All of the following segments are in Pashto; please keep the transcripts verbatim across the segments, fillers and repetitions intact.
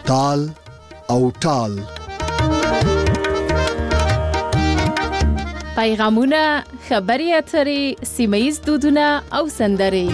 تال او ټال. پیغامونه، خبري اترې، سیمه‌ییز دودونه او سندرې.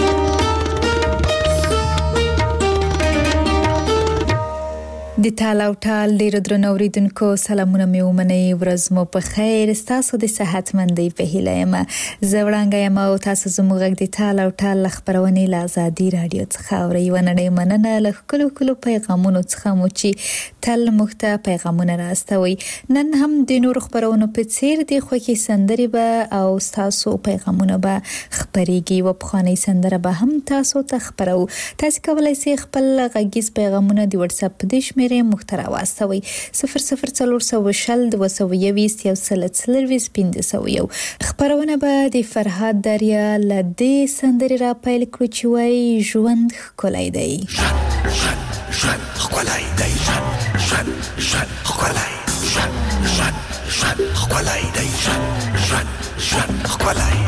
د تال او ټال ډیرو درنو اوریدونکو سلامونه مې ومنئ. ورځ مو په خیر. ستاسو د صحت مندۍ په هیله یم. زه وړانګه یم او تاسو زموږ غږ د تال او ټال خبرونه له آزادي رادیو څخه اورئ. وننه مننه له کلو کلو پیغامونو څخه مو چې تل مخته پیغامونه راستوي. نن هم د نور خبرونو په څیر د خوږی سندري به او تاسو پیغامونه به خبريږي و په خاني سندره به هم تاسو ته خبرو. تاسو کولای شئ خپل غږیز پیغامونه د واتس اپ د شمېرې محتوا واستوي صفر صفر څلور سوه شل دوه سوه یویشت یو سل څلورویشت پنځه سوه یو. خبرونه به د فرهاد دریا له دې سندرې را پیل کړو چې وایي ژوند ښکلی دی. ژوند ژوند ژوند ښکلی دی. ژوند ژوند ژوند ښکلی. ژوند ژوند ژوند ښکلی دی. ژوند ژوند ژوند ښکلی.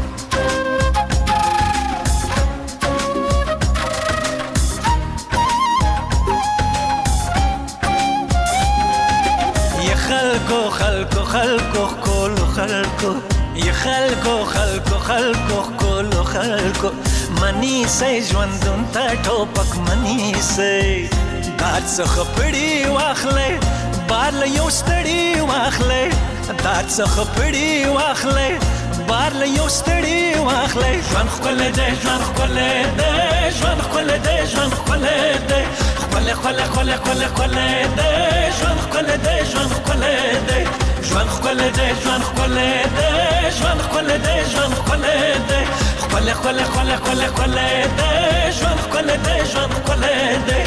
خلکو خلکو خلکو کولو خلکو ی خلکو خلکو خلکو کولو خلکو منی سي ژوندون ته ټوپک منی سي دار څخه پړی واخلې بار له یو ستړی واخلې دار څخه پړی واخلې بار له یو ستړی واخلې ژوند خپل دې ژوند خپل دې ژوند خپل دې ژوند خپل دې خپل خپل خپل خپل خپل دې ژوند خپل دې ژوند خپل دې ژوند خپل دې ژوند خپل دې ژوند خپل دې ژوند خپل دې خپل خپل خپل خپل خپل دې ژوند خپل دې ژوند خپل دې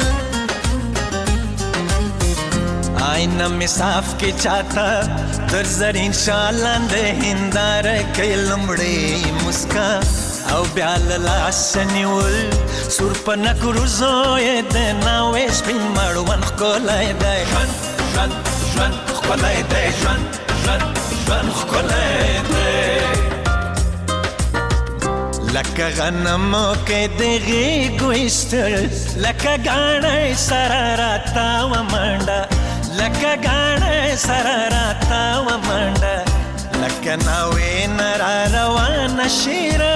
آینه می صاف کی چاہتا در زرین شالند هندار کئی لمڑی مسکا او بیال لاسنیول سور پنک روزوی دناوی سپین مروان خکولای دی جوان جوان جوان خکولای دی جوان جوان جوان خکولای دی لکه غنمو که دیگی گویستر لکه گانه سراراتا و منڈا لکه گانه سراراتا و منڈا لکه ناوی نرا روان شیرا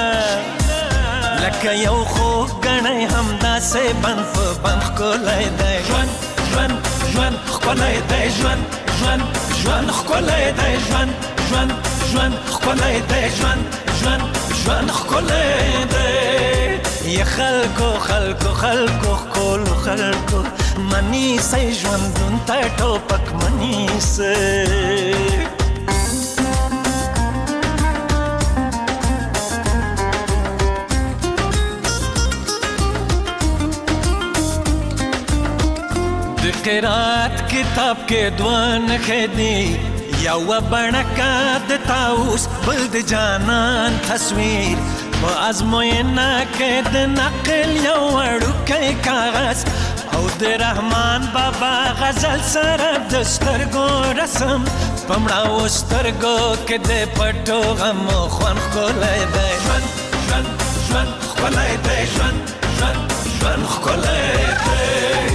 لکه یو خوب گنه همدا سے بند پا بند خکولای دی جوان جوان جوان خکولای دی جوان جوان جوان خکولای دی جوان جوان جوان خکولای دی جوان جوان جوان خکولای دی ی خلکو خلکو خلکو خکولو خلکو منی سی ژوندون ته ټوپک منی سی قرات کتاب کې دوان خدي یو بڼکا د تاوس بل د جانان تصویر په ازموینه کې د نقل یو وړوکی کاغذ او د رحمان بابا غزل سره د سترګو رسم پمړاو سترګو کې د پټو غمو خوان ښکلی دی ژوند ژوند ژوند ښکلی دی ژوند ژوند ژوند ښکلی دی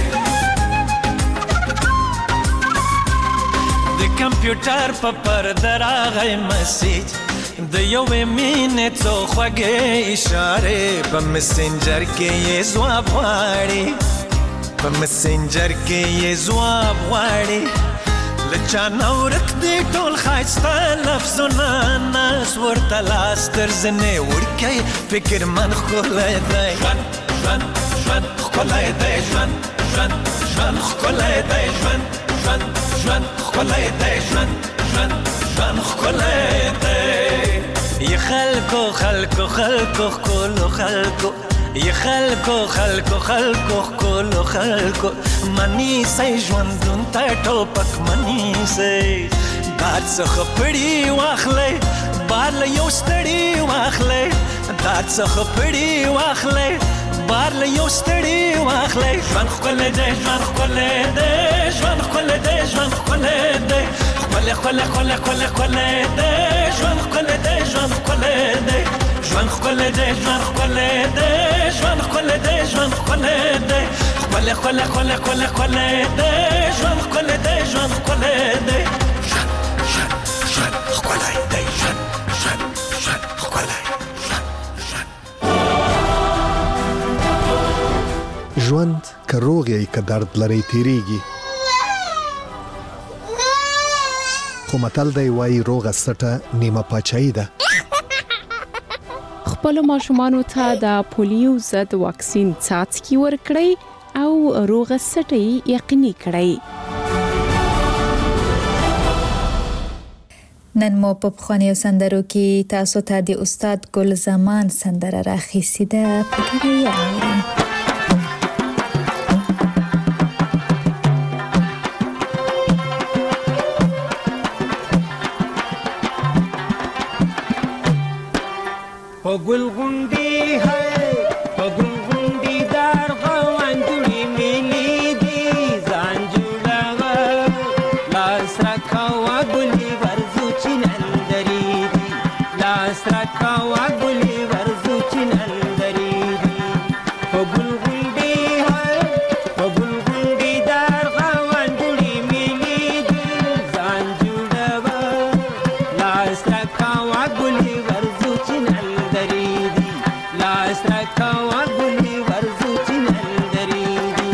د کمپیوټر په پرده راغی مسیج د یوې مینې څو خوږې اشارې په مسنجر کې یې ځواب غواړي په مسنجر کې یې ځواب غواړي له چا نه ورک دي ټول ښایسته لفظونه ناز ورته لاس تر زنې وړکی فکر من ښکلی دی ژوند ژوند ژوند ښکلی دی ژوند ژوند ژوند ښکلی دی ژوند ژوند ژوند ښکلی دی ژوند ژوند ژوند ښکلی دی ی خلکو خلکو خلکو ښکلو خلکو ی خلکو خلکو خلکو ښکلو خلکو منی سی ژوندون ته ټوپک منی سی دار څخه پړی واخلئ بار له یو ستړي واخلئ دار څخه پړی واخلئ بار له یو ستړي واخلئ ژوند ښکلی دی ژوند ښکلی دی ژوند ښکلی دی ژوند ښکلی دی ښکلی ښکلی ښکلی ښکلی ښکلی دی ژوند ښکلی دی ژوند ښکلی دی ژوند ښکلی دی ژوند ښکلی دی ژوند ښکلی خل دې ژوند خل دې خل خل خل خل خل دې ژوند خل دې ژوند خل دې ژوند ژوند ژوند خل دې ژوند ژوند ژوند خل ژوند که روغ یې که درد لري تیریږي خو متل دی وایي روغه سټه نیمه پاچاهي ده. خپلو ماشومانو ته د پولیو ضد واکسین څاڅکي ورکړئ او روغه سټه یقیني کړئ. نن مو په پخوانیو سندرو کې تاسو ته د استاد ګل زمان سندره راخیستې ده، په ګډه یې اورئ. پگل غنڈی ہے پگل غنڈی دار غوان جڑی ملی دی زان جڑا لاس رکھوا گلی ورزو چنندری دی لاس رکھوا گلی ورزو چنندری دی پگل غنڈی ہے پگل غنڈی دار غوان جڑی ملی دی زان جڑا لاس رکھوا گلی ورزو چنندری لاس رکھوا گلی ورزو چنندری دی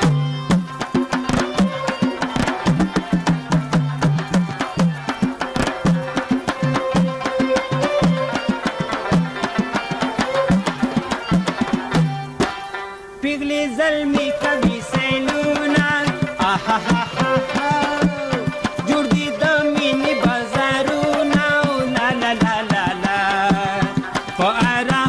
پگلی ظلمی کبھی سینونا آہا ہا ہا ہا جڑ دی دمینی بازارونا لا لا لا لا لا فارا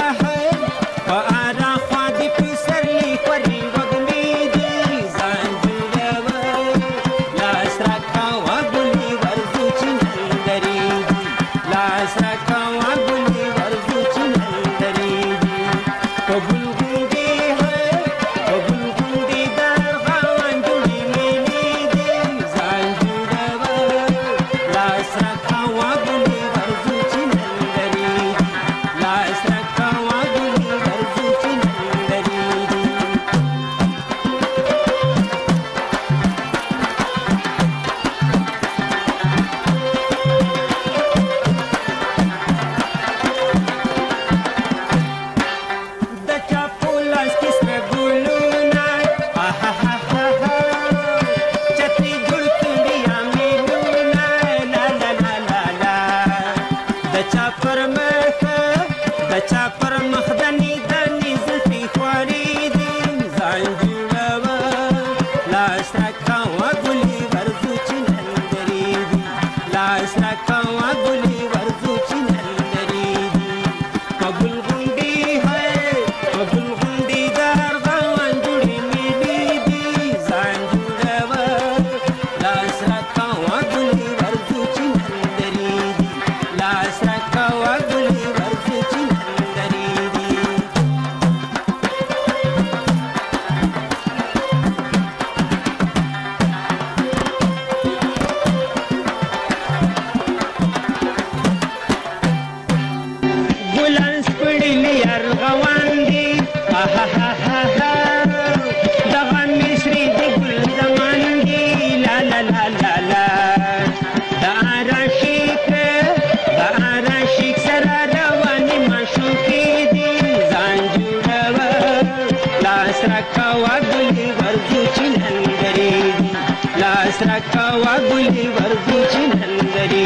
रखवा गुली वर्दी चिनंदरी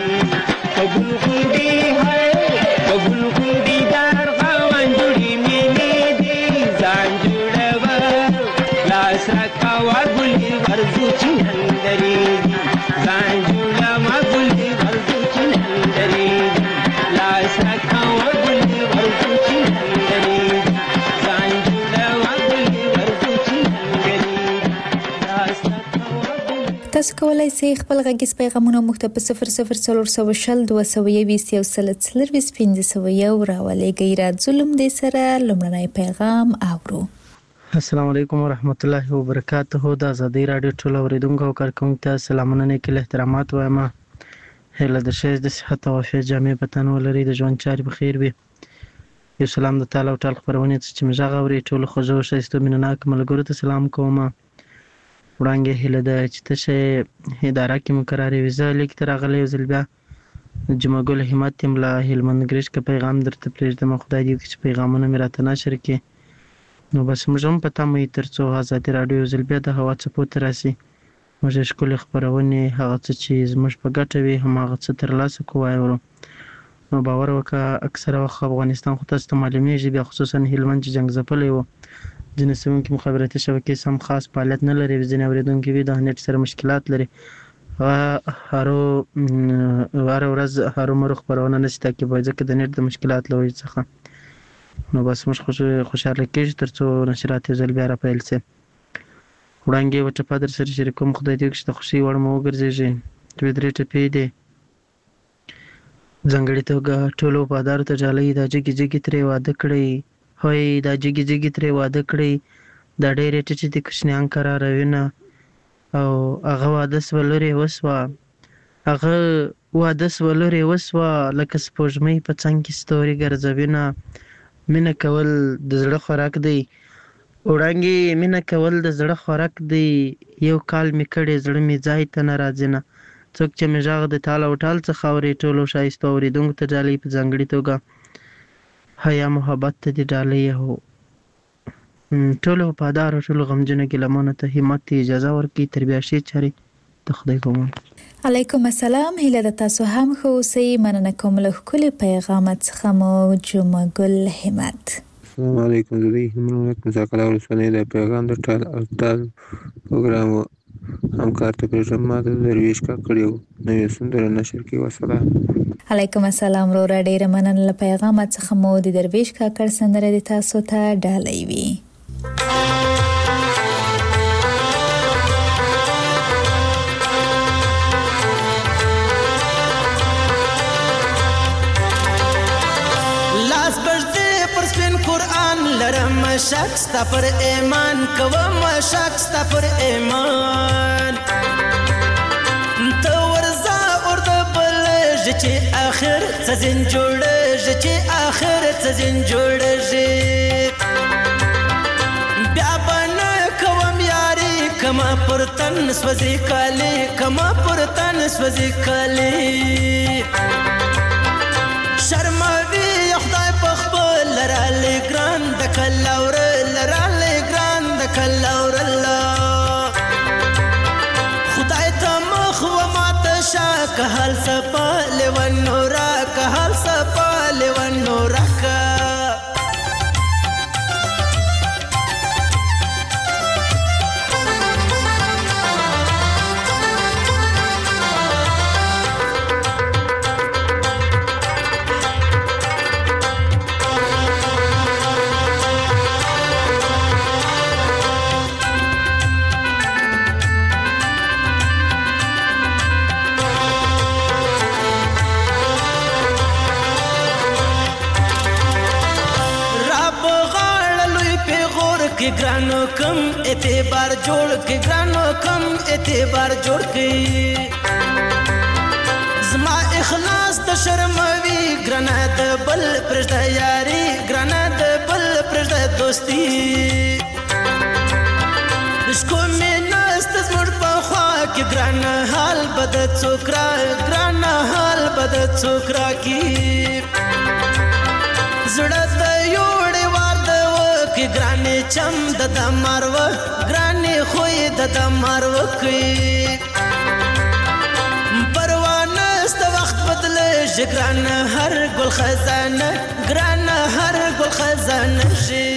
कबूल गुंडी है कबूल गुंडी दार खावन जुड़ी मिली दी जान जुड़वा लास रखवा गुली वर्दी चिनंदरी जान जुड़वा गुली वर्दी चिनंदरी लास रखवा गुली वर्दी चिनंदरी जान जुड़वा गुली वर्दी चिनंदरी लास تاسو کولای شئ خپل غږیز پیغامونه مخ ته په صفر صفر څلور سوه شل دوه سوه یویشت یو سل څلرویشت پنځه سوه یو راولېږئ. راځو دې سره لومړنی پیغام اورو. السلام علیکم ورحمت الله وبرکاته. د ازادي رادیو ټول اوریدونکو او کارکونکو ته سلامونه نیکه احترامات وایم. هله د ښه د صحت او عافیت جامې په تن ولري، د ژوند چارې بخیر وي. یو سلام د تعالی او ټال خبرونه چې مزه غوړي ټول خوځو شایسته مینناک ملګرو ته سلام کوم. وړاندې هله ده چې ته اداره کې مقررې ویزه لیک تر غلې وزل بیا جمعګل همت تیم له هلمند ګریش کا پیغام درته پرېږدم. خدای دې چې پیغامونه مې راته نشر کړي. نو بس موږ هم پته مې تر څو ازادي راډیو وزل بیا د هوا څپو ته راسي موږ ښکلې خپرونې هغه څه چې زموږ په ګټه وي هماغه څه ترلاسه کوو وایو. نو باور وکړه اکثره وخت افغانستان خو تاسو ته معلومیږي بیا خصوصا هلمند چې جنګ ځپلی و ځینې سیمو کې مخابراتي شبکې سم خاص فعالیت نه لري ځینې اورېدونکي وي د نېټ سره مشکلات لري هرو هره ورځ هرومرو خپرونه نشي تعقیبولی ځکه د نېټ د مشکلات له وجې څخه. نو بس موږ خوشحاله کېږو تر څو نشرات یو ځل بیا راپیل شي. وړاندې یوه ټپه در سره شریکوم. خدای دې وکړي چې د خوښۍ وړ مو وګرځېږي. دوې درې ټپې دي. ځانګړې توګه ټولو وفادارو ته ډالۍ دا جګې جګې ترې واده کړی هوی دا جګې جګې ترې واده کړی دا ډېرې ټیټې دي کوچنیان قراروینه او هغه واده سوه لرې وسوه هغه واده سوه لرې وسوه لکه سپوږمۍ په څنګ کې ستوري ګرځوینه. مینه کول د زړه خوراک دی. وړانګې مینه کول د زړه خوراک دی. یو کال مې کړی زړه مې ځای ته نه راځي نه. څوک چې مې غږ د ټال او ټال څخه اوري ټولو ښایستو اورېدونکو ته ډالۍ په ځانګړې توګه حیا محبت ته دې ډالۍ هو ټولو وفادارو ټولو غمجنو ګیلمانو ته همت ته اجازه ورکړي تر بیا ښې چارې د خدای په امان. علیکم السلام. هیله د تاسو هم ښه اوسئ. مننه کوم له ښکلي پیغامات څخه مو جمعګل همت. السلام علیکم. زه د هلمند مساکله ولسوالۍ د پیغام د ټال او ټال پروګرام همکار ته پرېږدم. ما د درویش کاکړ یو نوې سندره نشر کړې. وسلام. علیکم السلام. وروره ډېره مننه له پیغامات څخه مو د درویش کاکړ سندره د تاسو ته ډالۍ وي. لاس بجدې پر سپین قرآن لرم شک ستا پر ایمان کوم شک ستا پر ایمان ته ورځه اور د بلژ چې آخر څه ځین جوړېږي چې آخر څه ځین جوړېږي بیا به نه کوم یاري کما پر تن سوځي کالي کما پر تن سوځي کالي شرموي خدای په خپل لرالی ګران د کلاور لرالی ګران د کلاور الله خدای ته مخ و ماته شا که حال سپا لیوان نورا که حال سپا لیوان نورا که कि ग्रानो कम एतबार जोड़ के ग्रानो कम एतबार जोड़ के زما اخلاص د شرموي ګرانه د بل پرځه یاري ګرانه د بل پرځه دوستي شکو مې نست زموږ په خوا کې ګرانه حال بد څوکرا ګرانه حال بد څوکرا کې زړه د یوړې وار د وکې ګرانې چم د د مارو ګرانې خوې د د مارو کې ګران هر ګل خزانه ګران هر ګل خزانه شي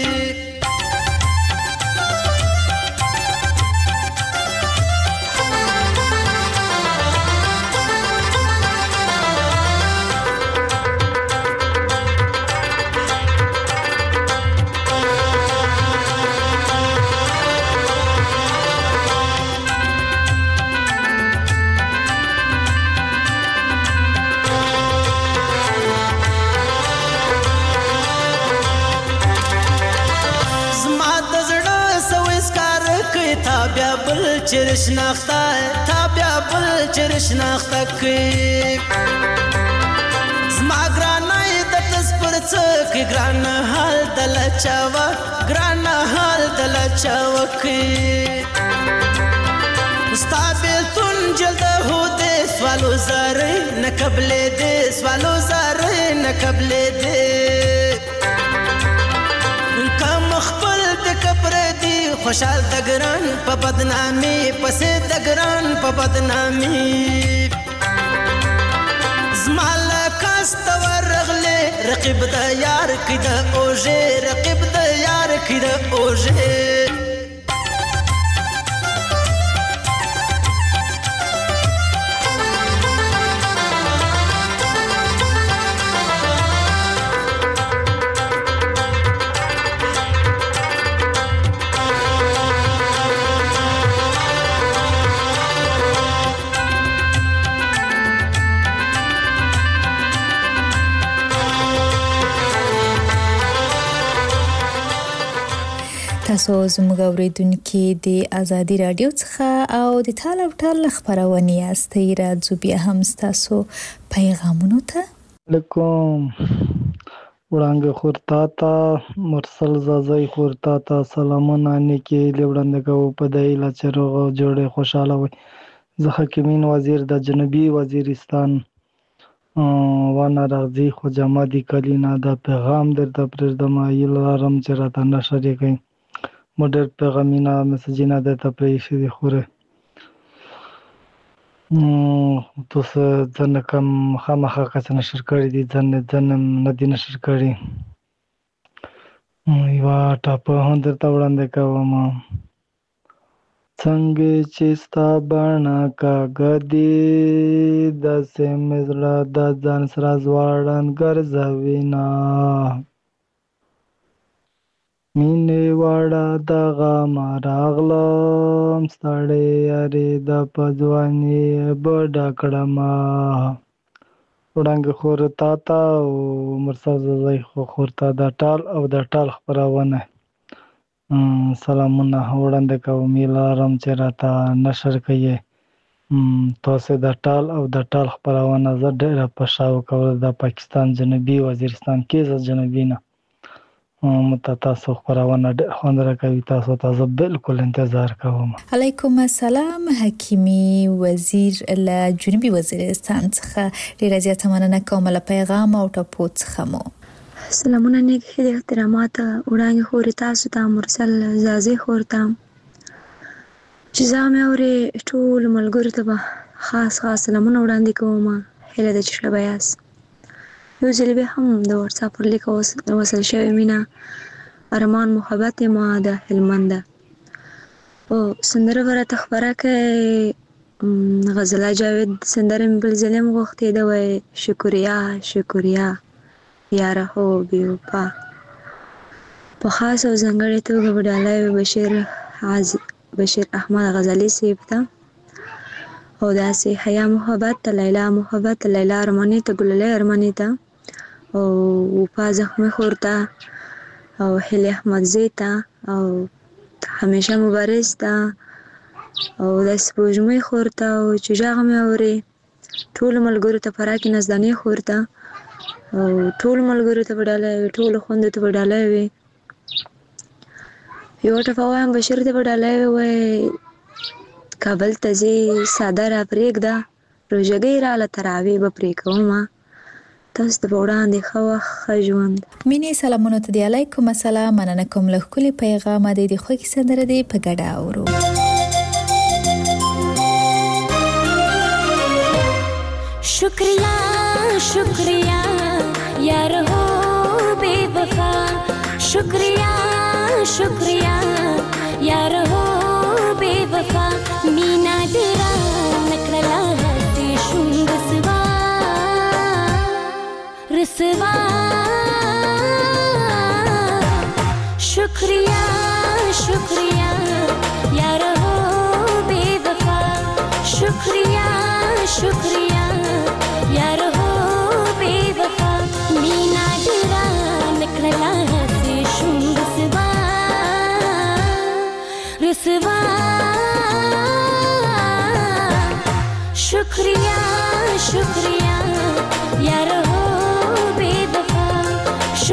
چرش نختا تا بیا بل چرش نختا کی زما ګرانای د تس پر څک ګران حال دل چاوا ګران حال دل چاوکي مستقبل تون جلد هو دې سوالو زره نه قبل دې سوالو زره نه قبل دې کم خپل د کبر دی خوشحال د ګران په بدنامي پسې د ګران په بدنامي زمال کاست ورغله رقیب د یار کده اوجه رقیب د یار کده اوجه تاسو زموږ اوریدونکو د ازادي رادیو څخه او د ټال او ټال خبرونه یاستئ. راځو بیا هم تاسو پیغامونو ته. علیکم وړاندې خورتا تا مرسل زازای خورتا تا سلامونه نیکی لوړندګو په دایله چروغ جوړه خوشاله وي. زه حکیمین وزیر د جنوبي وزیرستان وانا راځي خو جمادي کلینا دا پیغام درته پرېږدم یلارم چې راته نشر کوي مډر پیغامینا مسجینا درته پرېښي دي خوره تاسو ځنه کوم خامخا کس نشر کړی دي ځنه ځنه نه دي نشر کړی یو ټاپ هم درته وړاندې کوم څنګه چې ستا باڼه کاږه دي داسې مې زړه د ځان سره ځوړند ګرځوینه مینې واړه دغه ما راغلم ستړی یارې د په ځواني بډه کړمه وړانګې خور تا ته او مرسل زازۍ خور ته د ټال او د ټال خپرونه سلامونه وړاندې کوم یلارم چې راته نشر کوي تاسو د ټال او د ټال خپرونه زه ډېره په شاو کول د پاکستان جنوبي وزیرستان کې ز جنوبي نه مت تاسو خبرونه ډېر خوند راکوي تاسو ته بالکل انتظار کوم. علیکم السلام حکیمی وزیر له جنوبي وزیرستان څخه ډېر زیاته مننه کوم له پیغام او ټاپو څخه مو. سلامونه نیک هدي احترامات وړاندې خوري تاسو ته مرسل زازي خورته چې زامه اوري ټول ملګرو ته خاص خاص سلامونه وړاندې کوم هله د چشله بیاس یو ځل به هم د واتساپ پر لیک وصل شوی مینا ارمان محبت ما د هلمند او سندره ورته خبره کوي غزله جاوید سندره بل ظلم غوښتي دا وای شکریا شکریا یاره هو بیوپا په خاص او ځانګړې توګه وډالای بشیر عز بشیر احمد غزالی سیب ته او داسې حیا محبت لیلا محبت لیلا ارمانی ته ګلله ارمانی ته او په زخمه خورتا او هلی احمد زیتا او همیشه مبارز ته او د سپوږمۍ خورتا او چې ژغه مې اوري ټول ملګرو ته پراکې نزدانې خورتا او ټول ملګرو ته وډاله ټول خوند ته وډاله وي یو ټفاوام بشیر ته وډاله وي کابل ته زی ساده را پرېږده روژګۍ راله تراوی به پرې کومه تاسو ته وړاندې ښه وخت ښه ژوند. مینې سلامونه ته دی. علیکم السلام مننه کوم له ښکلي پیغامه دی د خوږې سندره دی په ګډه اورو. شکریہ شکریہ یار ہو بے وفا شکریہ شکریہ یار ہو بے وفا مینا دیرا نکړلا هستی شوم رسوا رسوا شکریہ شکریہ یار ہو بے وفا شکریہ شکریہ یار ہو بے وفا مینا دیرا نکړلا هستی شوم رسوا رسوا شکریہ شکریہ یار ہو بے وفا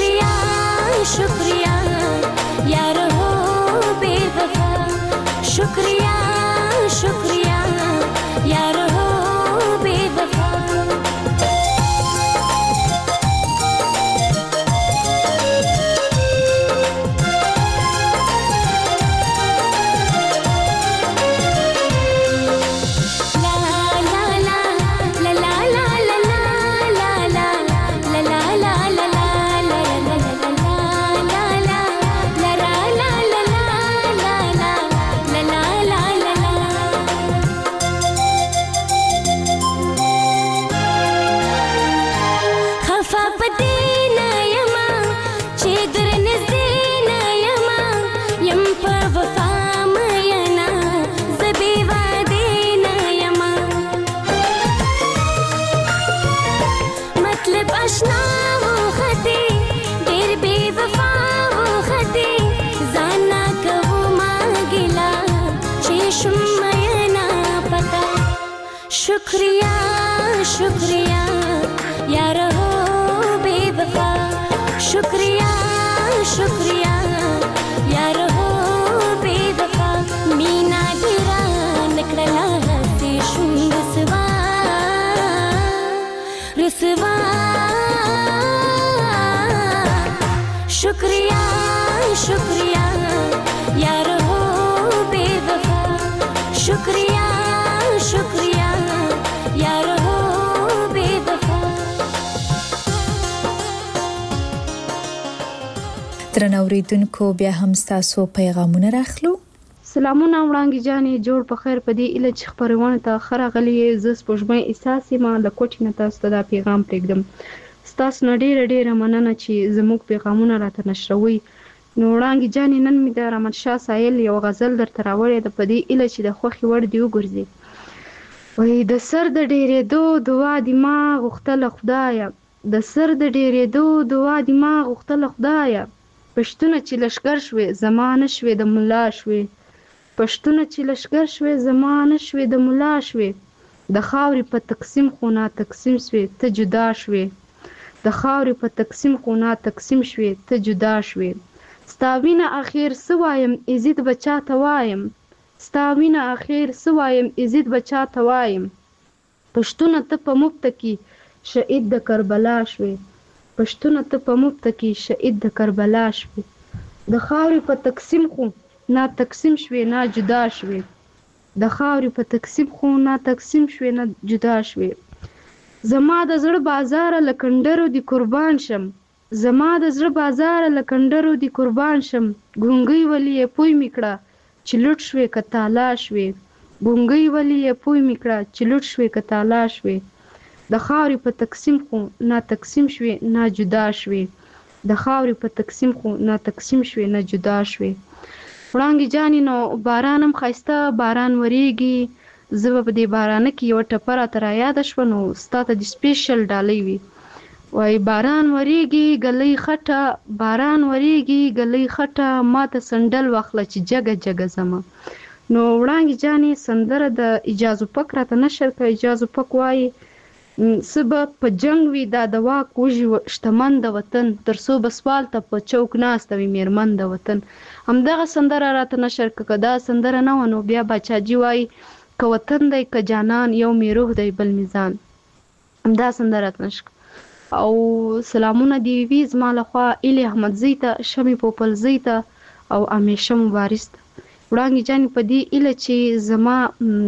शुक्रिया शुक्रिया यार हो बेवफा शुक्रिया शुक्रिया यार हो बेवफा शुक्रिया शुक्रिया यार हो बेवफा शुक्रिया शुक्रिया यार हो बेवफा मीना दिरा नकड़ला हसी शुम रसवा रसवा शुक्रिया शुक्रिया यार हो बेवफा शुक्रिया शुक्रिया यार हो बेवफा درنوریدونکو بیا هم ستاسو پیغامونه راخلو. سلامونه وړاندې جانې جوړ په خیر په دې اله چې خبرونه ته خره غلي ز سپوږمۍ احساسې ما د کوټې نه تاسو ته دا پیغام پرېږدم. ستاسو نه ډېره ډېره مننه چې زموږ پیغامونه راته نشروي. نو وړاندې جانې نن مې د رحمت شاه سایل یو غزل درته راوړې ده په دې اله چې د خوښې وړ دې وګرځي. وای د سر د ډېرېدو دعا دې ما غوښتله خدایه د سر د ډېرېدو دعا دې ما غوښتله خدایه پښتونه چې لشکر شوې زما نه شوې د ملا شوې پښتونه چې لشکر شوې زما نه شوې د ملا شوې د خاورې په تقسیم خو نا تقسیم شوې ته جدا شوې د خاورې په تقسیم خو نا تقسیم شوې ته جدا شوې ستا وینه اخر څه وایم عزت به چاته وایم ستا وینه اخر څه وایم عزت به چاته وایم پښتونه ته په مفته کې شهید د کربلا شوې پښتونه ته په مفته کې شهید د کربلا شوې د خاورې په تقسیم خو نا تقسیم شوې نا جدا شوې د خاورې په تقسیم خو نا تقسیم شوې نا جدا شوې زما د زړه بازار لکندرو دی قربان شم زما د زړه بازار لکندرو دی قربان شم ګونګي ولی پوی میکړه چې لټ شوې کتالا شوې ګونګي ولی پوی میکړه چې لټ شوې کتالا شوې د خاورې په تقسیم خو نا تقسیم شوې نا جدا شوې د خاورې په تقسیم خو نا تقسیم شوې نا جدا شوې وړانګې جانې نو باران هم ښایسته باران وریږي زه به په دې بارانه کې یوه ټپه راته رایاده شوه نو ستا ته د سپیشل ډالۍ وي وایي باران وریږي ګلۍ خټه باران وریږي ګلۍ خټه ما ته سنډل واخله چې جګه جګه ځمه نو وړانګې جانې سندره د اجازو پک راته نشر کړه اجازو پک وایي څه به په جنګ وي دا د واک وږي شتمن د وطن تر څو به سوال ته په چوک ناسته وي میرمن د وطن همدغه سندره راته نشر کړه که دا سندره نه وه نو بیا باچاجي وایي که وطن دی که جانان یو می روح دی بل میزان همدا سندره راته نشر او سلامونه دی وي زما لخوا ایلي احمدزۍ ته شمې پوپلزۍ ته او همیشه مبارز ته وړانګې جانې په دې ایله چې زما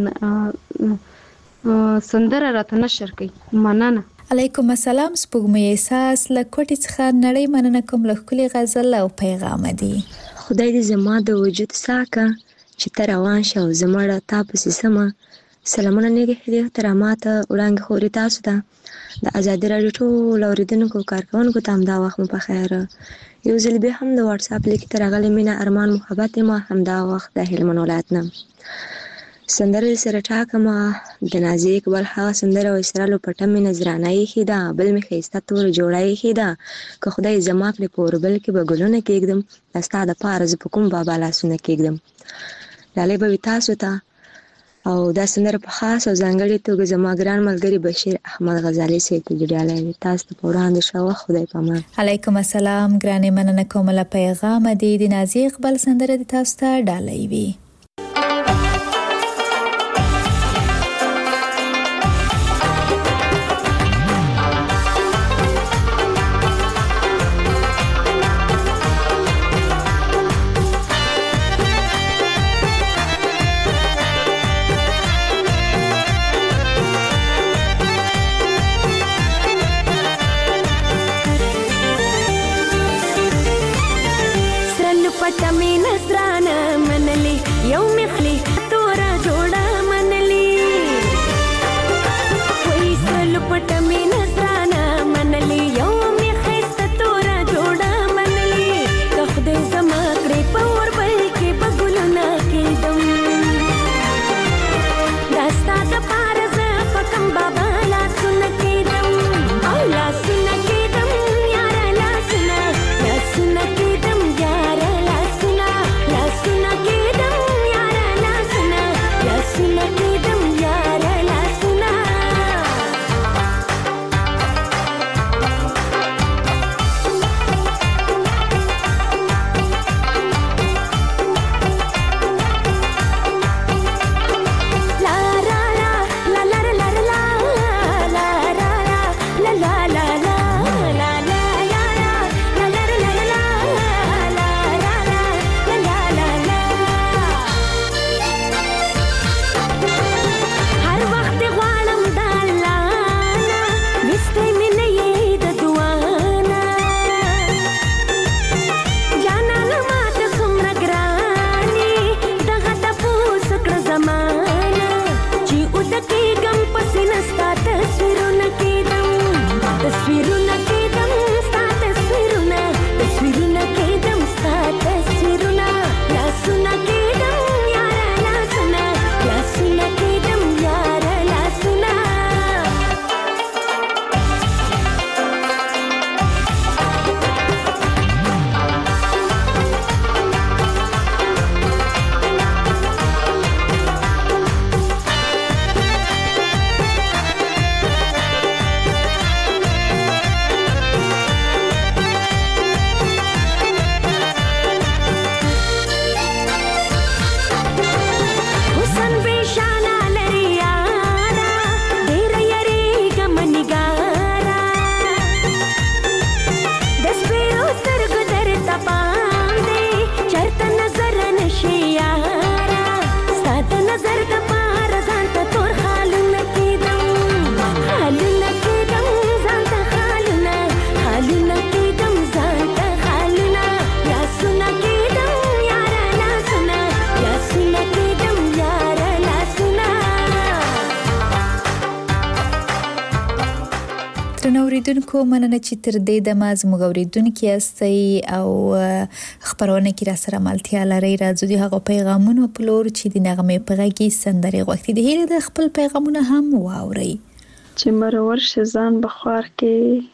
سندره راته نشر کوي مننه علیکم السلام سپوږمۍ احساس له کوټې څخه نړۍ مننه کوم له ښکلي غزل او پیغام دی خدای دې زما د وجود ساکه چې ته روان شه او زما له تا پسې سمه سلامونه نیک هدیه احترامات وړاندې خورې تاسو ته د ازادي راډیو ټول اورېدونکو کارکوونکو ته همدا وخت مو په خیر یو ځل بیا هم د واتساپ لیک ته راغلی مینه ارمان محبت ما همدا وخت د هلمند ولایت نه سندره سره ټاکمه د نازي اقبال هغه سندره او اسرالو پټه مې نظرانه یې ده بل مې ښایسته تور جوړه یې ده که خدای زما کړې په اوربل کې به ګلونه کېږدم د ستا دپاره زه په کوم بابا لاسونه کېږدم ډالۍ به وي تاسو ته او دا سندره په خاص او ځانګړې توګه زما ګران ملګري بشیر احمد غزالي صاحب ته ډالۍ تاسو ته په وړاندې شوه. خدای پامان. علیکم السلام ګرانې مننه کوم له پیغام دی د نازي اقبال سندره د تاسو ته ډالۍ وي. اوریدونکو مننه چې تر دې دمه زموږ اوریدونکو یاستئ او خبرونه کې را سره ملتیا لري. راځو د هغه پیغامونو په لور چې د نغمې په غږی سندري غوښتي د هیله د خپل پیغامونه هم واوري. چې مرور شزان بخوار کې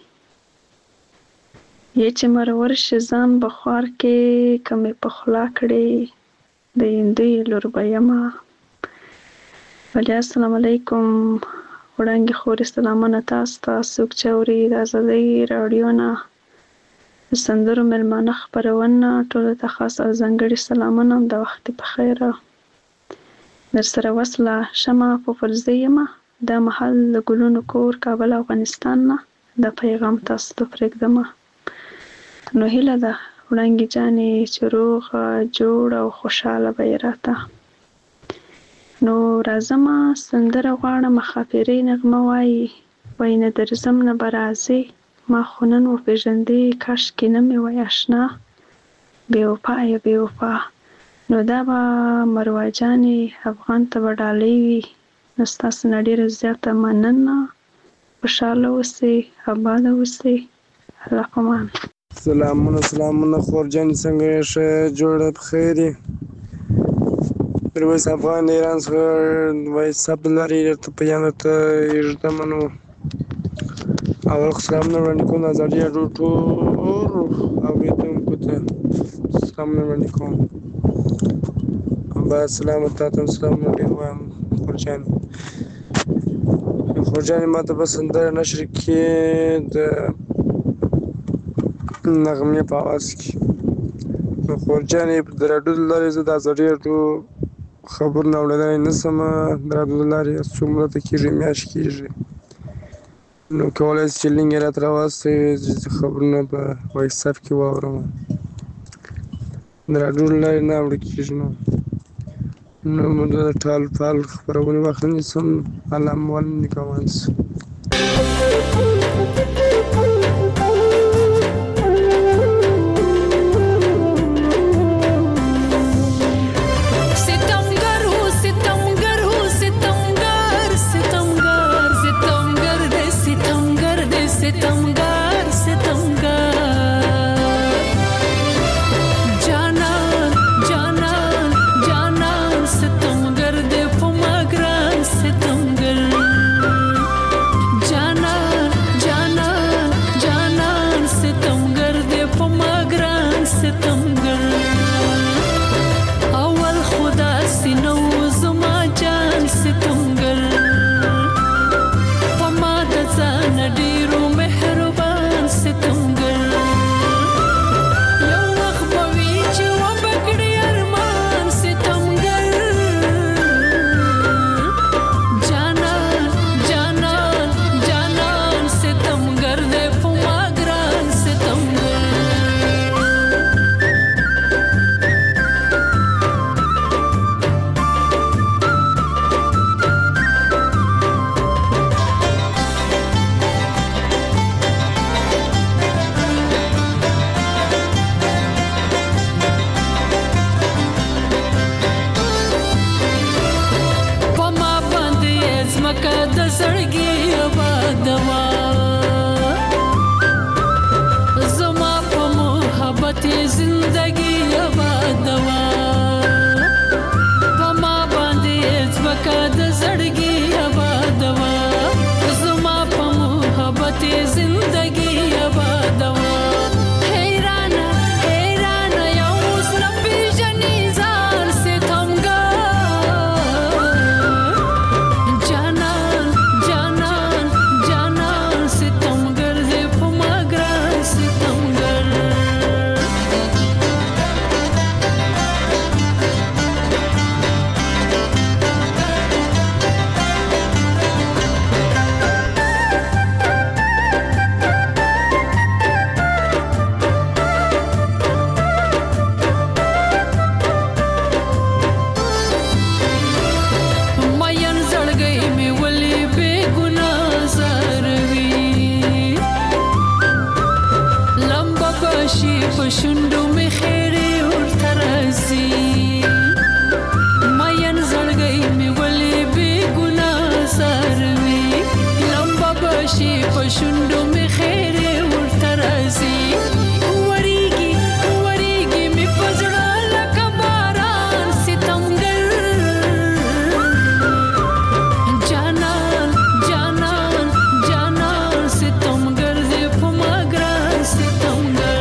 یې چې مرور شزان بخوار کې کمې په خلا کړې د اندې لور بیاما. ولی السلام علیکم وړاندې خور سلامونه تاسو ته څوک چې اوري د ازادۍ رادیو نه سندرو ملمانه خبرونه ټول ته خاص او ځانګړي سلامونه د وخت په خیر در سره وصله شمه په فرضیه د محل ګلونو کور کابل افغانستان نه د پیغام تاسو ته پرېږدم. نو هیله ده وړاندې جانې چې روغ جوړ او خوشاله به راته. نو راځم سندره غواړم خافرې نغمه وایي وای نه درځم نه برازي ما خونن و پیژندې کاش کې نه مې وای آشنا بې وفا یا بې وفا. نو دا به مروه جانې افغان ته به ډالۍ وي. نو ستاسو نه ډېره زیاته مننه. خوشاله اوسئ اباده اوسئ. الله پامان. سلامونه سلامونه خور جان څنګه یې ښه جوړه بخیر یې. میرویس افغان ایران څخه وایس عبداللهی درته پیغام درته یږدم. نو اول سلامونه وړاندې کوم د ازادي راډیو ټول اورېدونکو ته سلامونه وړاندې کوم. باید سلام تاته هم سلامونه ډېر وایم خورجانې خورجانې ما ته به سندره نشر کړي د نغمې په اواز کې. نو خورجانې د راډیو له لارې زه د ازادي راډیو خبرونه اورېدلی نه شم. د راډیو له لارې څومره ته کېږي میاشت کېږي. نو کولی شې چې لینک یې راته راواستوې چې خبرونه په وایساپ کې واورم. د راډیو له لارې نه اورېدل کېږي. نو نو د ټال ټال خپرونې وخت نه نیسم. الله مو ولې کوان شي. ستمګر ستمګر جانان جانان جانان ستمګر دې په مګران ستمګر جانان جانان جانان ستمګر دې په مګران ستمګر اول خدا سينو زما جان ستمګر په ما د ځان ډیرو مهربان ستمګر یو وخت به وي چې وبکړي ارمان ستمګر جانان جانان جانان ستمګر دې په ما ګران ستمګر د زړګي آبادوا زما په محبت زندگی آبادوا په ما باندې ځمکه د زړګي آبادوا زما په محبت زندگی آبادوا حیران حیران یو اوس نه پیژنې ځان ستمګر شوندو می خیری ورته راځي مین زړګی می ولې بې ګناه زاروي لمبه بشي په شوندو می خیری ورته راځي وریږي وریږي می په زړه لکه باران ستمګر جانان جانان جانان ستمګر دې په ما ګران ستمګر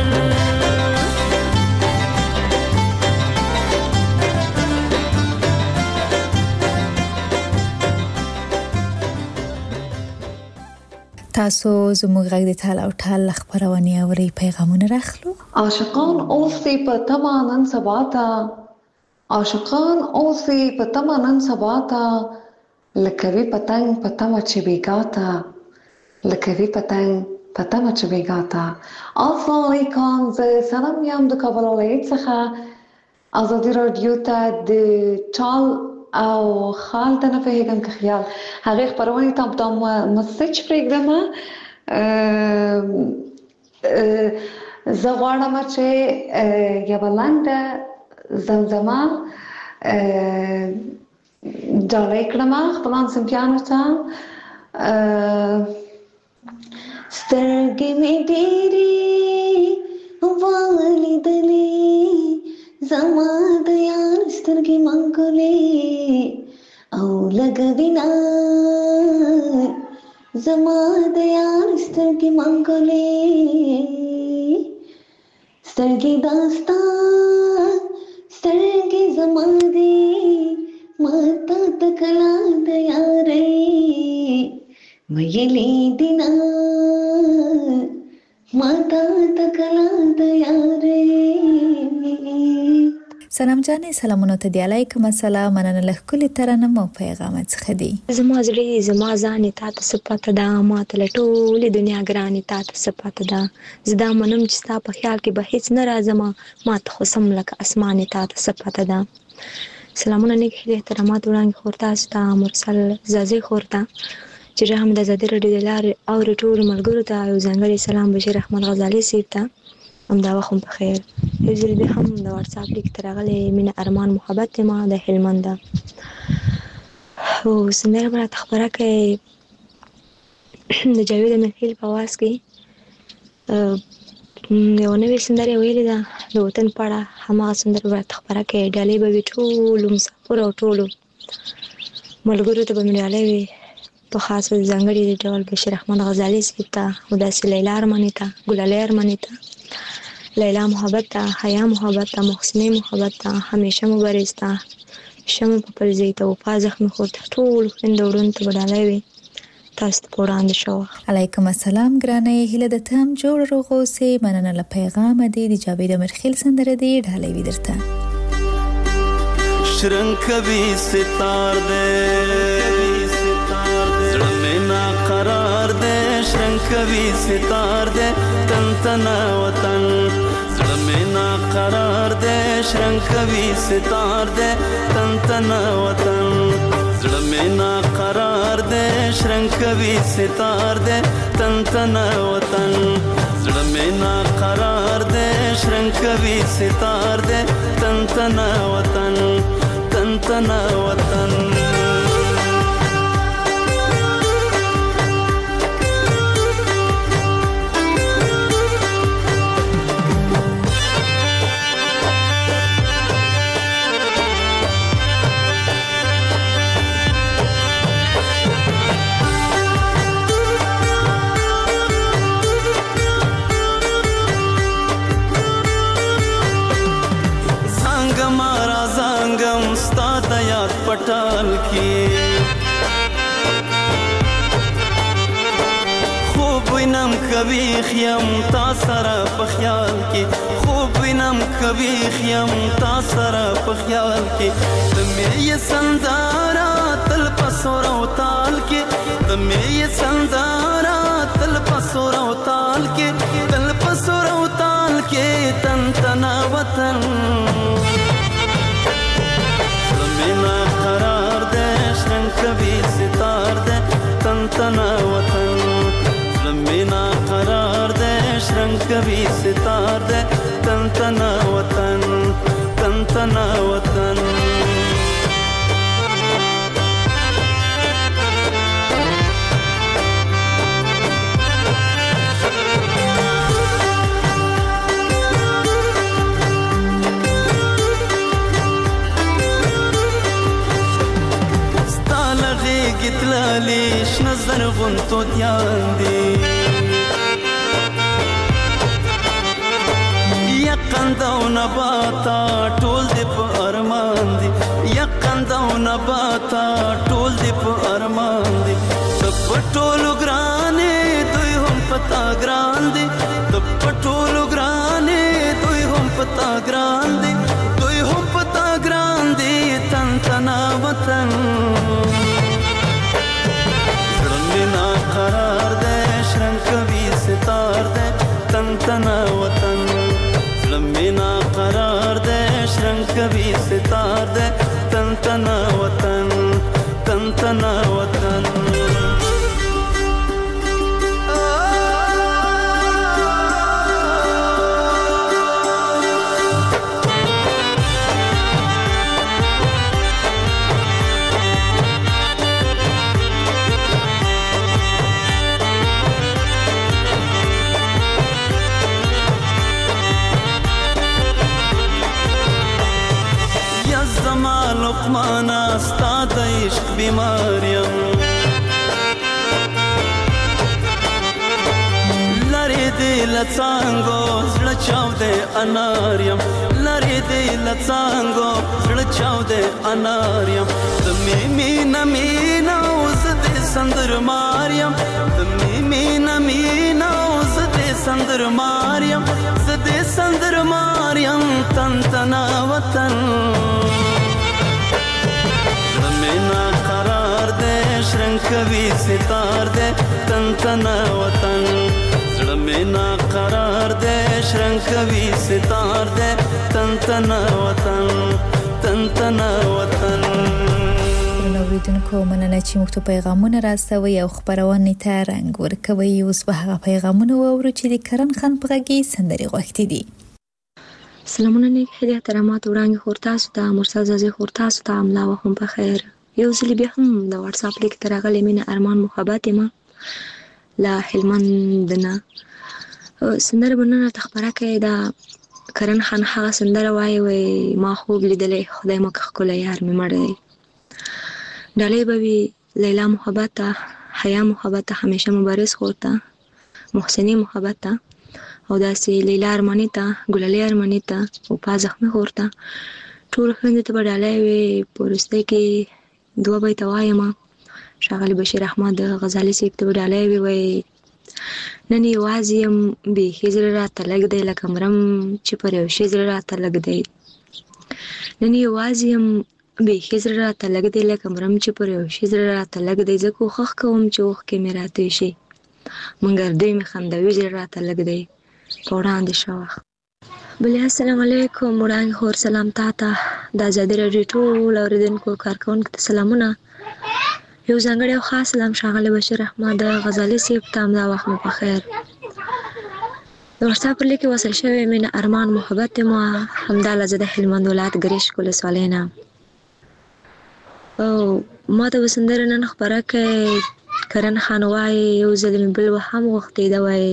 تاسو زموږ غږ د ټال او ټال خبرونه اوري پیغامونه راخلو. عاشقان اوسې په تمه نن سبا ته عاشقان اوسې په تمه نن سبا ته لکوي پتنګ په تمه چې بیګا ته لکوي پتنګ په تمه چې بیګا ته. السلام علیکم. زه سلام یم د کابل ولایت څخه ازادي رادیو ته د ټال او خال ته نه فهمم که خیال هغه خبرونه ته په مسج پروګرام زه غواړم چې یو بلند زمزمه ډالۍ کړم خپلان سمپیانو ته. سترګې مې ډېرې ولیدلې زما د یار سترګې منګولې او لګوینا زما د یار سترګې منګولې سترګې داستا سترګې زما دې माता तकला दयारे मयली दिना माता तकला दयारे. سلام جانې سلامونه ته دی علیکم السلام مننه له کلی ترنم او پیغام څخه دی. زما زړه زما ځان ته تاسو پته ده ما ته ټولې دنیا ګرانې ته تاسو پته ده زدا منم چې تا په خیال کې به هیڅ نه راځم ما ته خو سم لکه اسمان ته تاسو پته ده. سلامونه نیک احترامات وړاندې خورتا ستا مرسل زازي خورتا چې رحم د زده رډي دلار او ټول ملګرو ته یو ځانګړي سلام بشیر احمد غزالي سیب ته هم دا وخت په خیر. یو ځل به هم د واتس اپ لیک ترغلې مینه ارمان محبت ما د هلمند ده او سندره برات خبره کوي د جاوید منهیل په واس کې یو نوې سندره ویلې ده د وطن په اړه همغه سندره برات خبره کوي ډالې به ټول مسافر او ټول ملګرو ته به مړاله وي په خاص ځانګړي ډول بشیر احمد غزالي سپتا او داسې لیلا ارمانیتا ګلالي ارمانیتا لیلا محبت ته حیا محبت ته محسنه محبت ته همیشه مبارزتا شم په پرځې ته او پازخ مخ ټول خوند ورون ته وډالای وي تاسو په وړاندې شو. علیکم السلام ګرانې هله د تام جوړ روغو سه مننه له پیغام دی د جاوید مرخیل سندره دی ډالۍ وی درته. شرنګ کوي ستار دې زړه مې نا قرار دې شرنګ کوي ستار دې تن تن وطن زړه مې نا قرار دې شرنګ کوي ستار دې تن تن وطن زړه مې نا قرار دې شرنګ کوي ستار دې تن تن وطن زړه مې نا قرار دې شرنګ کوي ستار دې تن تن وطن تن تن وطن. پټال کې خوب وینم کوي خیم تا سره په خیال کې خوب وینم کوي خیم تا سره په خیال کې د مې سندارا تل پسور او تال کې د مې سندارا تل پسور او تال کې تل پسور او تال کې تن تن وطن منا قرار دے شرنگ کبھی ستار دے تن تن وطن منا قرار دے شرنگ کبھی ستار دے تن تن وطن تن تن وطن. گتلالیش نظر غنتو دیان دی یقنده و نباتا ټول دی په ارمان دی یقنده و نباتا ټول دی په ارمان دی تب ټولو ګرانې دوی هم پتا ګران دی تب ټولو ګرانې دوی هم پتا ګران دی دوی هم پتا ګران دی تن تنا وطن منا قرار دے شرنگ کبھی ستار دے تن تن وطن منا قرار دے شرنگ کبھی ستار دے تن تن وطن تن تن وطن. لقمانا ستا د عشق بیماریم لری دی لڅانګو زړه چاو دې اناریم لری دې لڅانګو زړه چاو دې اناریم د می مینا مینا اوس دې سندر ماریم د می مینا مینا اوس دې سندر ماریم ز دې سندر ماریم تن تنا وطن زمینا قرار دې شرنګ کوي ستار دې تن تنا وطن زمینا قرار دې شرنګ کوي ستار دې تن تنا وطن تن تنا وطن. اوریدونکو مننه چې موږ ته پیغامونه راستوي او خبرونه ته رنګ ورکوي. اوس به هغه پیغامونه واورو چې د کرن خان په غږی سندري غوښتي دي. سلامونه نیک هدیه احترامات وړاندې خور تاسو ته مرسل زازي خور تاسو ته املا وهم په خیر. یو ځل بیا هم د واتس اپ لیک تر غلې مینه ارمان محبت ما لا هلمند نه سندره بننه تخبره کې دا کرن خان هغه سندره وایي وای ما خوب لیدلې خدای مکه خپل یار مې مړ دی ډالۍ بوي لیلا محبت حیا محبت همیشه مبارز خورتا محسنی محبت او داسې لیلا ارمانی ته ګلالي ارمانی ته او پازخمه خورتا ټول خويند ته ډالۍ وي پرسته کې دوه بیت وایم شاغلی بشیر احمد غزالی سیب ته ډالۍ وي وای نن یوازې به هجر را تلګ دی لکه مرم چې پر یو شی زړه را تلګ دی نن یوازې به هجر را تلګ دی لکه مرم چې پر یو شی زړه را تلګ دی زه کوخ کوم چې وخ کې مې راته شي مونږ دې مې خندوي زړه را تلګ دی وړاندې شو. بلې السلام علیکم وړاندې خور سلام تاته د آزادۍ راډیو ټول اوریدونکو کارکونکو ته سلامونه. یو ځانګړی او خاص سلام ښاغلی بشیر احمد غزالی صاحب ته همدا وخت مو په خیر. د واتس اپ لیک وصل شوی مینه ارمان محبت ما همدا لزه د هلمند ولایت ګریش ولسوالۍ نه او ما ته وسندره نن خبره کې کرن خان وای یو ځل مې بل وهم وختې دا وای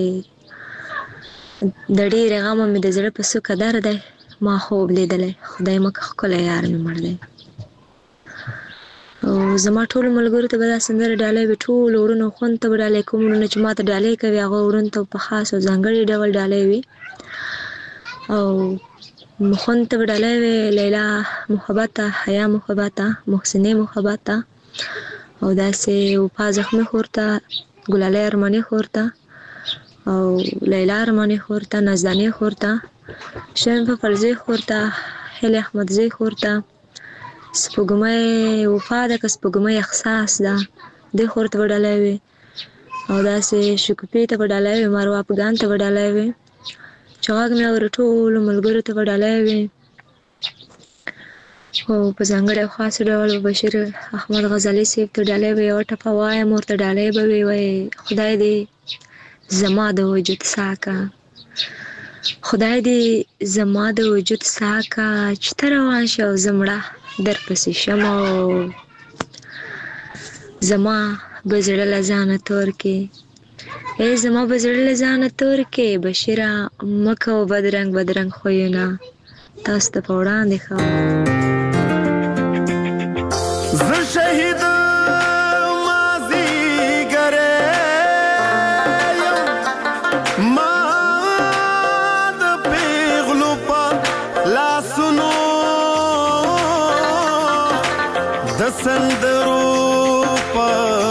د ډېر غم مې د زړه په سکه در دی ما خوب لیدلې خدای مکه خپل یار مې مړ دی او زما ټول ملګرو ته به دا سندره ډالۍ وي ټول ورونو خوند ته به ډالۍ کوم ورونه چې ما ته ډالۍ کوي هغه ورونو ته په خاص او ځانګړي ډول ډالۍ وي او خوند ته به ډالۍ وي لیلا محبت حیا محبت محسنی محبت او داسې وفا زخمي خورته ګلالي ارماني خورته او لیلا ارماني خورته نازداني خورته شرم په فرزي خورته هلي احمدزي خورته سپوږمۍ وفا ده که سپوږمۍ احساس ده دې خور ته به ډالۍ وي او داسې شکوفي ته به ډالۍ وي مروه افغان ته به ډالۍ وي چې غږ مې اوري ټولو ملګرو ته به ډالۍ وي او په ځانګړي او خاص ډول بشیر احمد غزالی صاحب ته ډالۍ وي یوه ټپه وایم ورته ډالۍ به وي وایي خدای دې زما د وجود ساکه خدای دې زما د وجود ساکه چې ته روان شې او زه مړه در پسې شم او زما به زړه له ځانه تور کې ای زما به زړه له ځانه تور کې بشیره مه کوه بدرنګ بدرنګ خویونه تاسو ته په وړاندې ښه زه شهید مازدیګری یم ما د پیغلو په لاسونو د سندرو په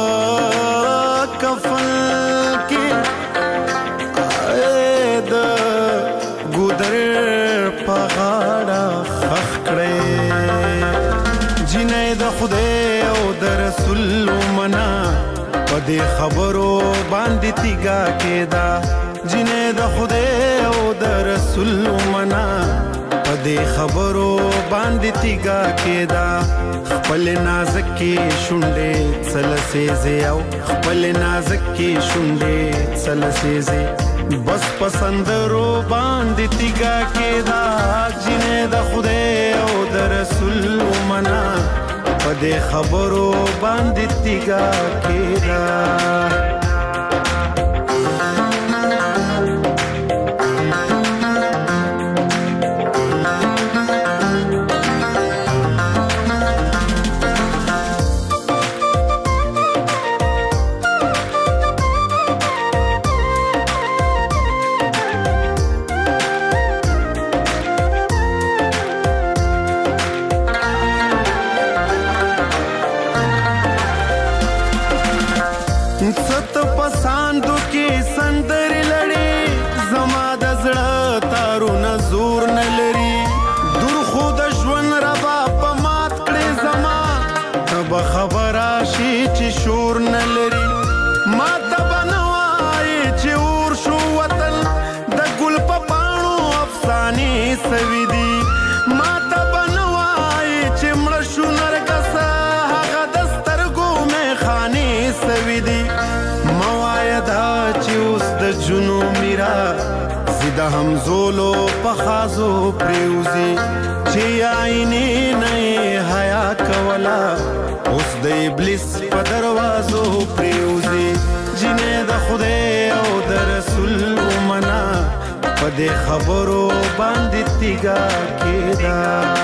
کفن کې د ګودر په غاړه خښ کړې جینۍ د خدای او د رسول منا په دې خبرو باندې تیګا کېدا جینۍ د خدای او د رسول منا په دې خبرو باندې تیګا کېدا خپل نازکې شونډې څلسېزې او خپل نازکې شونډې څلسېزې بس پسندرو باندې تیګا کېدا جینې د خدای او د رسول منا په دې خبرو باندې تیګا کېدا د همزولو په خازو پریوزي چې عینې نه حیا کولا اوس د ابلیس په دروازو پریوزي جنې د خدای او د رسول ومنا په دې خبرو باندې تیګا کېدا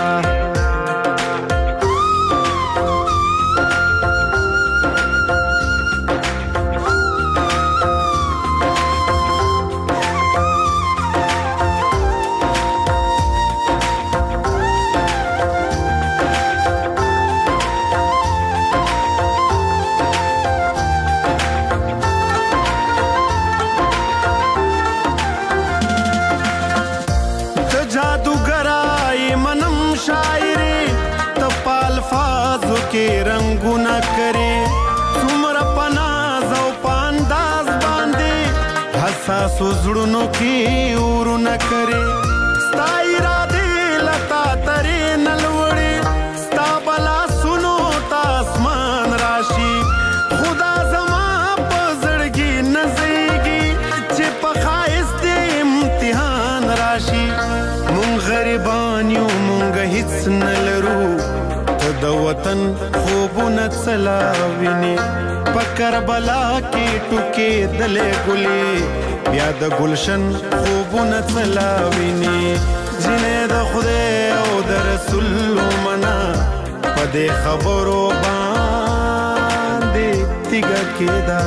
کې رنگونه کرے څومره پناز او پانداز باندې حساس زړونو کې ورونه کرے ستا اراده لتا ترې نلوړې ستا بلا سنو تا اسمان راشي خدا زما په زړګي نزيږي چې په خایست امتحان راشي مونږ غریبان یو مونږ هیڅ نه لرو د وطن خوبونه څلاویني په کربلا کې ټوکې دلې ګلې بیا د گلشن خوبونه څلاویني جنې د خدای او د رسول منا په دې خبرو باندې تیګه کېدا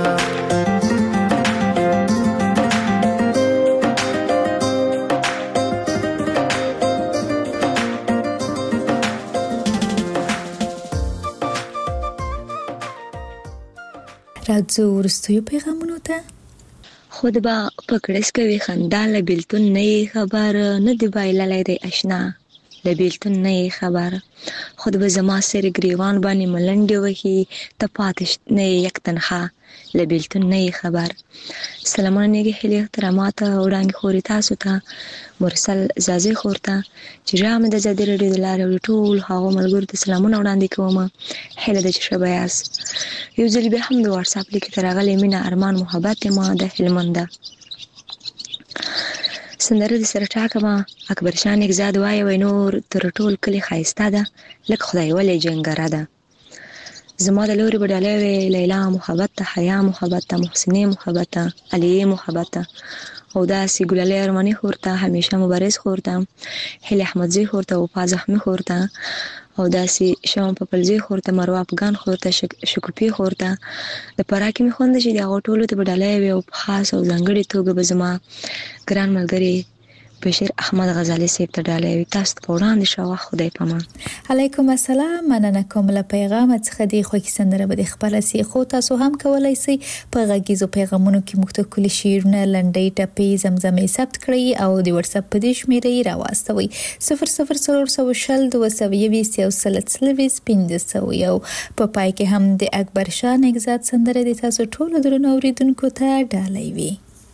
راځو وروستیو پیغامونو ته. خود به پکړس کوي خندا له بیلتون نه خبر نه دی بایللای دی آشنا له بیلتون نه خبر خود به زما سر گریوان باندې ملنډي وهي ته پاتش نه یک تنها له بیلتون نه خبر سلامونه نیګه هلي احترامات وړاندې خوري تاسو ته مرسل زازي خورته چې رام د زدي رډي د لارې ټول هغه ملګرو ته سلامونه وړاندې کوم هله د شبياس یو ځل به هم د واتس اپ لیک ترغلې مینا ارمان محبت ما د هلمنده سندره د سره ټاکما اکبر شان اگزاد وای وای نور تر ټول کلی خایسته ده لکه خدای ولې جنګره ده زما د لوري بډاله وی لیلا محبت ته حیا محبت ته محسنه محبت ته علی محبت ته او دا سی ګلالې ارمانی خورته همیشه مبارز خورته هل احمدزی خورته او پازحمی خورته او دا سی شوم په پلزی خورته مروه افغان خورته شکرپی خورته د پراکی می خوند چې دا غټولو ته بډاله وی او خاص او ځنګړي توګه به زما ګران ملګری بشیر احمد غزالی سیب ته ډالې تاسو په وړاندې شو خدای پامان علیکم السلام مننه کوم له پیغام څخه دی خو کی سندره به خپل سی خو تاسو هم کولای شئ په غږیزو پیغامونو کې مختلف کلی شیرونه لنډۍ ټپې زمزمې ثبت کړئ او د واتس اپ په دې شمیرې راوستوي صفر صفر صفر شل دوه سوه یویشت یو سل څلوېښت پنځه سوه یو په پای کې هم د اکبر شاه نگزاد سندره د تاسو ټولو درنو اوریدونکو ته ډالۍ وي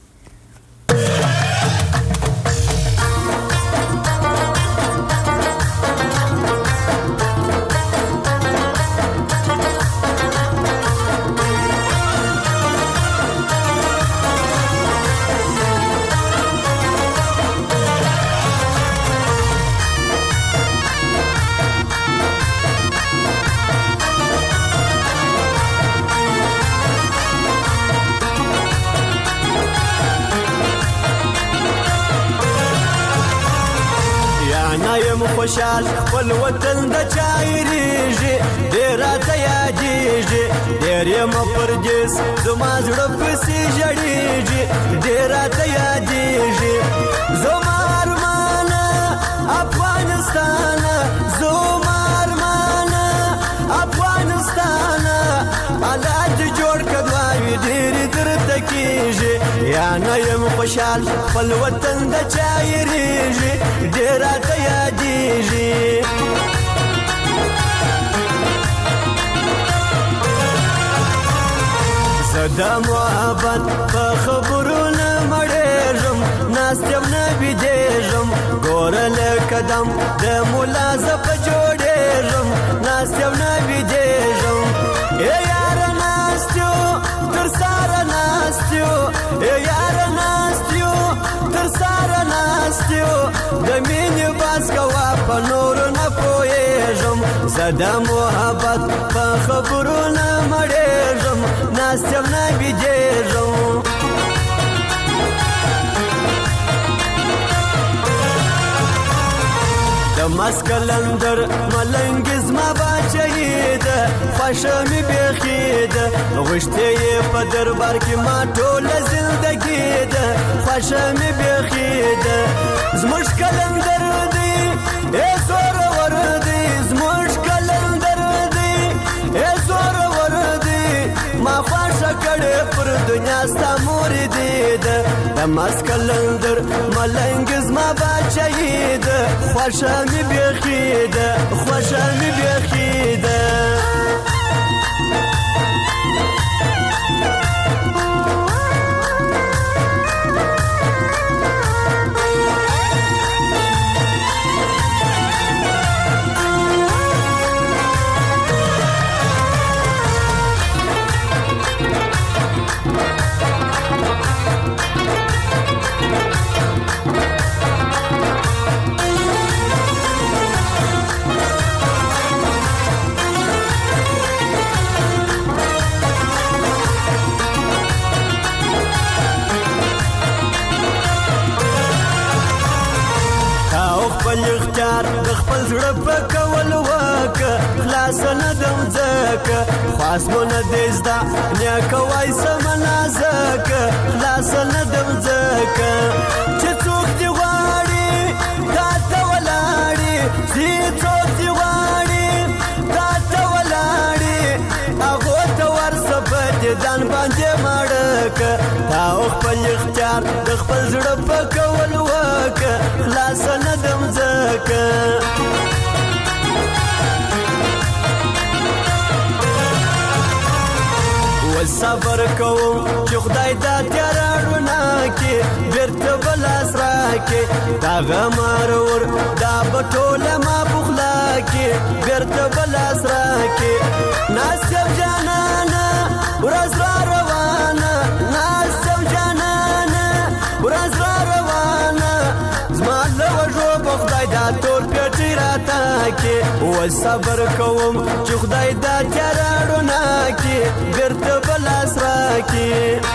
خوشال خپل وطن د چایریږي ډیر ته یادېږي ډیر یم پردیس زما زړه پسې جړېږي ډیر ته یادېږي زما ارمان افغانستان زما ارمان افغانستان حالات جوړ کړوي ډیر درته کېږي یا نه یم خوشال خپل وطن د چایریږي ډیر ته یادېږي زدا محبت په خبرونه مړېږم ناستم نه بيدېږم ګورل قدم د ملازم جوړېږم ناستم نه بيدېږم ای یار ناستو تر سره ناستو ای یار ناستو تر سره د مینې باز کوه په نورو نه پوهېږم زه د محبت په خبرو نه مړېږم ناست یم نه بیدېږم د مسکلندر ملنګ زما باچهي ده خوښه مې بیخي ده غوښتې یې په دربار کې ما ټوله زندګي ده خوښه مې بیخي ده زموږ کلندر دی ای زورور دی زموږ کلندر دی ای زورور دی ما خوښه کړې پر دنیا ستا مورې دی ده د مسکلندر ملنګ زما باچهي ده خوښه مې بیخي ده خوښه مې بیخي ده خپل اختیار د خپل زړه په کول وکه خلاص نه دم ځکه خاص مو نه دی زده نیکه وای سمه نازکه خلاص نه دم ځکه چې څوک دې غواړي تا ته ولاړي چې څوک دې غواړي تا ته ولاړي هغو ته ورسه په دې ځان باندې ماړکه تا خپل اختیار د خپل زړه په کول وکه خلاص نه دم ځکه صبر کوم چې خدای دا تیاره رڼا کې بېرته به لاس راکړي دغه مرور دا به ټوله ما پخلا کې بېرته به لاس راکړي ناست یم جانانه ورځ را روانه ناست یم جانانه ورځ را روانه زما له وږو به خدای دا تور پیټۍ راته کې اوس صبر کوم چې خدای دا تیاره رڼا کې بېرته به لاس راکړي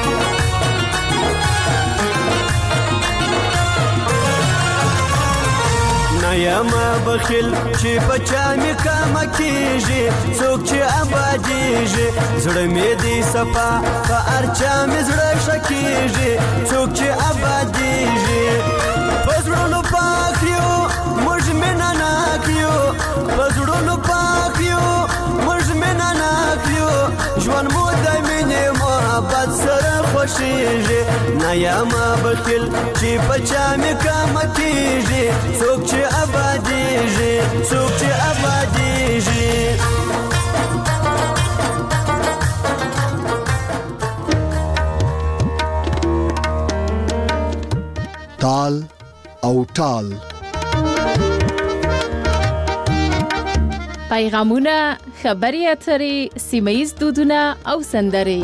نه یم بخیل چې په چا مې کمه کېږي څوک چې ابادېږي زړه مې دی صفا په هر چا مې زړه ښه کېږي څوک چې ابادېږي په زړونو پاک یو موږ مینه ناک یو په زړونو پاک یو موږ مینه ناک یو ژوند مو د مینې محبت سره خوښېږي نه یم بخیل چې په چا مې کمه کېږي څوک چې ابادېږي څوک چې ابادېږي تال او ټال پیغامونه خبري اترې سیمه‌ییز دودونه او سندرې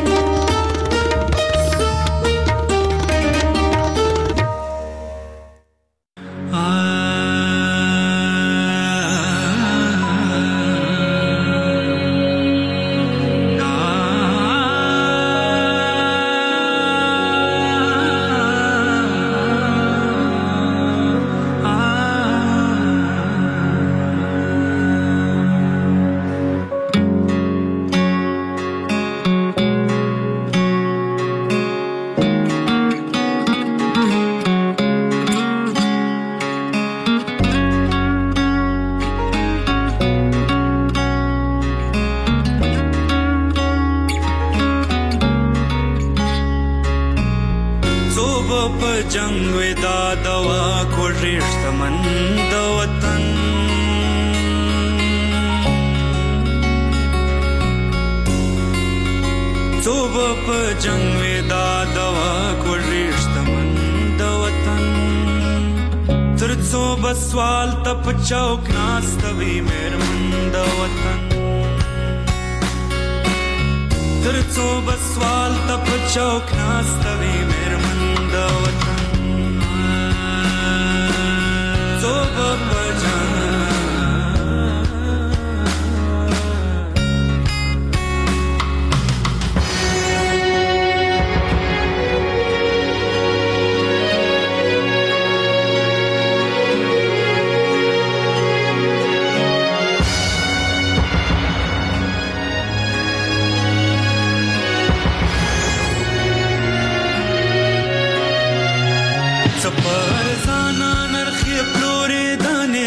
سوال تپ چوک ناستوي مېرمن د وطن تر څو بس سوال تپ چوک ناستوي مېرمن د وطن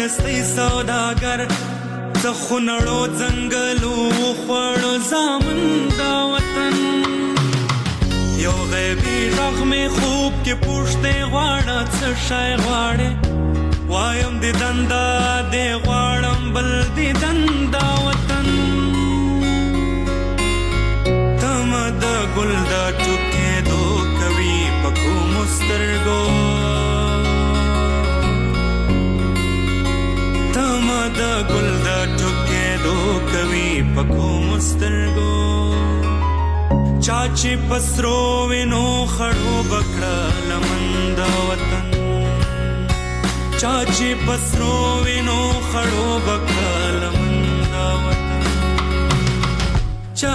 مستۍ سوداګر د خونړو ځنګلو خوړو زامن دا وطن یو غیبي غږ مې خوب کې پوښتې غواړه څه شی غواړې وایم د دندا دې غواړم بل د دندا وطن تمه د ګل د ټوکېدو کوي په کومو سترګو تمه د ګل د ټوکېدو کوي په کومو سترګو چا چې پسرو وینو خړو بکړه لمن د وطن چا چې پسرو وینو خړو بکړه لمن د وطن چا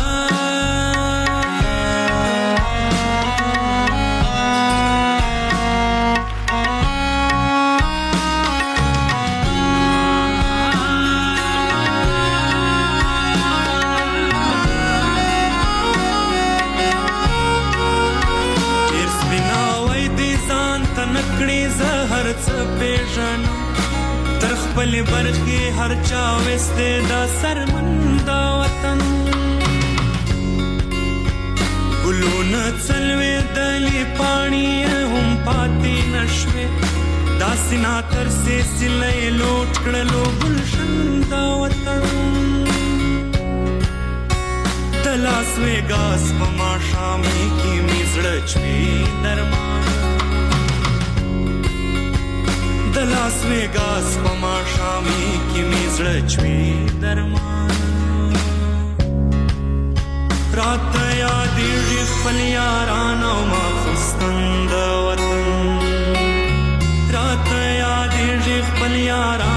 تر خپل برخي هر چا وسته دا سرمند وطن ګلونه څلوي دلی پانی هم پاتې نشوي دا سینا تر سه سلې لوټ کړلو ګلشن دا وطن تلاس وګاس په ما شامي کې مزړه چوي درمان د لاس وګاس په ما شامي کې مزړه چوي درمان رات یادېږي خپل یاران او ماخستن د وطن رات یادېږي خپل یاران